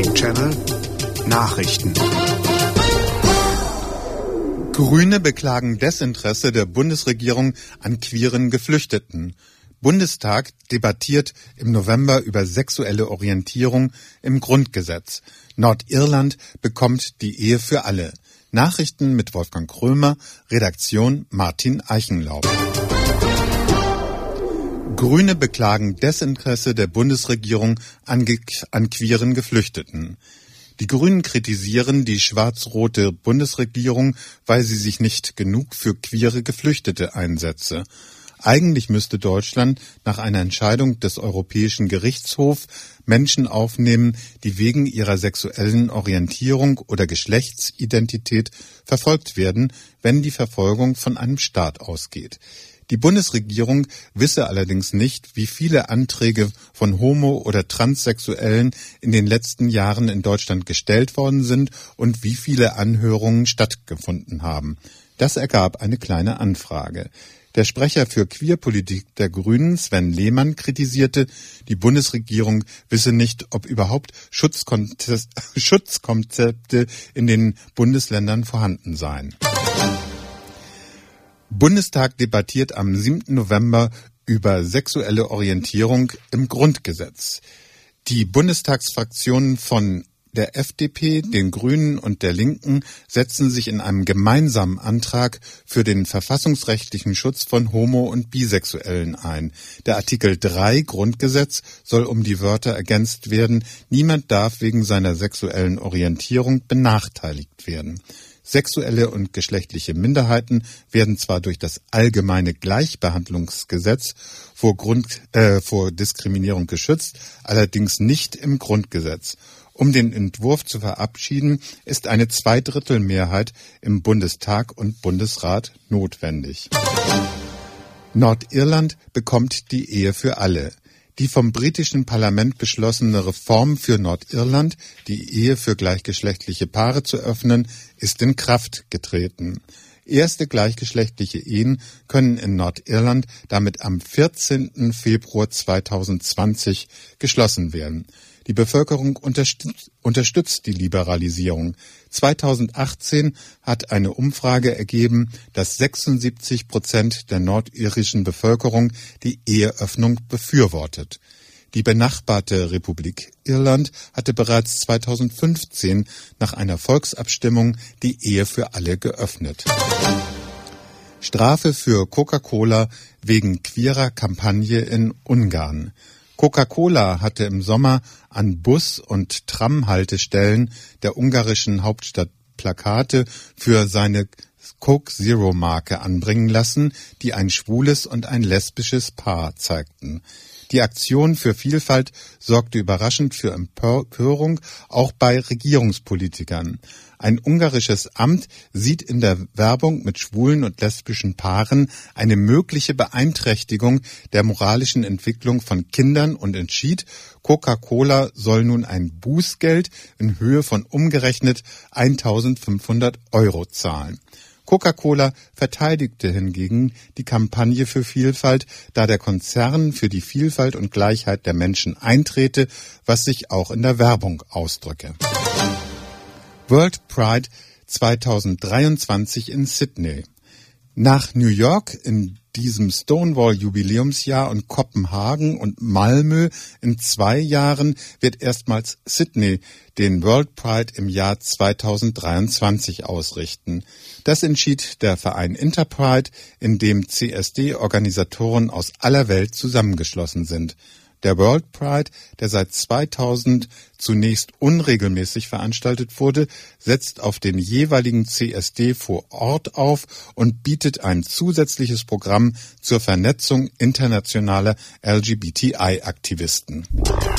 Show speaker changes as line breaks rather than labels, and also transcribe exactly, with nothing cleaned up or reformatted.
Pink Channel Nachrichten.
Grüne beklagen Desinteresse der Bundesregierung an queeren Geflüchteten. Bundestag debattiert im November über sexuelle Orientierung im Grundgesetz. Nordirland bekommt die Ehe für alle. Nachrichten mit Wolfgang Krömer, Redaktion Martin Eichenlaub. Grüne beklagen Desinteresse der Bundesregierung an, ge- an queeren Geflüchteten. Die Grünen kritisieren die schwarz-rote Bundesregierung, weil sie sich nicht genug für queere Geflüchtete einsetze. Eigentlich müsste Deutschland nach einer Entscheidung des Europäischen Gerichtshofs Menschen aufnehmen, die wegen ihrer sexuellen Orientierung oder Geschlechtsidentität verfolgt werden, wenn die Verfolgung von einem Staat ausgeht. Die Bundesregierung wisse allerdings nicht, wie viele Anträge von Homo- oder Transsexuellen in den letzten Jahren in Deutschland gestellt worden sind und wie viele Anhörungen stattgefunden haben. Das ergab eine kleine Anfrage. Der Sprecher für Queerpolitik der Grünen, Sven Lehmann, kritisierte, die Bundesregierung wisse nicht, ob überhaupt Schutzkonzepte in den Bundesländern vorhanden seien. Bundestag debattiert am siebten November über sexuelle Orientierung im Grundgesetz. Die Bundestagsfraktionen von der F D P, den Grünen und der Linken setzen sich in einem gemeinsamen Antrag für den verfassungsrechtlichen Schutz von Homo- und Bisexuellen ein. Der Artikel drei Grundgesetz soll um die Wörter ergänzt werden: Niemand darf wegen seiner sexuellen Orientierung benachteiligt werden. Sexuelle und geschlechtliche Minderheiten werden zwar durch das allgemeine Gleichbehandlungsgesetz vor, Grund, äh, vor Diskriminierung geschützt, allerdings nicht im Grundgesetz. Um den Entwurf zu verabschieden, ist eine Zweidrittelmehrheit im Bundestag und Bundesrat notwendig. Nordirland bekommt die Ehe für alle. Die vom britischen Parlament beschlossene Reform für Nordirland, die Ehe für gleichgeschlechtliche Paare zu öffnen, ist in Kraft getreten. Erste gleichgeschlechtliche Ehen können in Nordirland damit am vierzehnten Februar zweitausendzwanzig geschlossen werden. Die Bevölkerung unterstützt, unterstützt die Liberalisierung. zweitausendachtzehn hat eine Umfrage ergeben, dass sechsundsiebzig Prozent der nordirischen Bevölkerung die Eheöffnung befürwortet. Die benachbarte Republik Irland hatte bereits zweitausendfünfzehn nach einer Volksabstimmung die Ehe für alle geöffnet. Strafe für Coca-Cola wegen queerer Kampagne in Ungarn. Coca-Cola hatte im Sommer an Bus- und Tramhaltestellen der ungarischen Hauptstadt Plakate für seine Coke Zero Marke anbringen lassen, die ein schwules und ein lesbisches Paar zeigten. Die Aktion für Vielfalt sorgte überraschend für Empörung, auch bei Regierungspolitikern. Ein ungarisches Amt sieht in der Werbung mit schwulen und lesbischen Paaren eine mögliche Beeinträchtigung der moralischen Entwicklung von Kindern und entschied, Coca-Cola soll nun ein Bußgeld in Höhe von umgerechnet eintausendfünfhundert Euro zahlen. Coca-Cola verteidigte hingegen die Kampagne für Vielfalt, da der Konzern für die Vielfalt und Gleichheit der Menschen eintrete, was sich auch in der Werbung ausdrücke. World Pride zweitausenddreiundzwanzig in Sydney. Nach New York in diesem Stonewall-Jubiläumsjahr und Kopenhagen und Malmö in zwei Jahren wird erstmals Sydney den World Pride im Jahr zweitausenddreiundzwanzig ausrichten. Das entschied der Verein Interpride, in dem C S D-Organisatoren aus aller Welt zusammengeschlossen sind. Der World Pride, der seit zweitausend zunächst unregelmäßig veranstaltet wurde, setzt auf den jeweiligen C S D vor Ort auf und bietet ein zusätzliches Programm zur Vernetzung internationaler L G B T I-Aktivisten.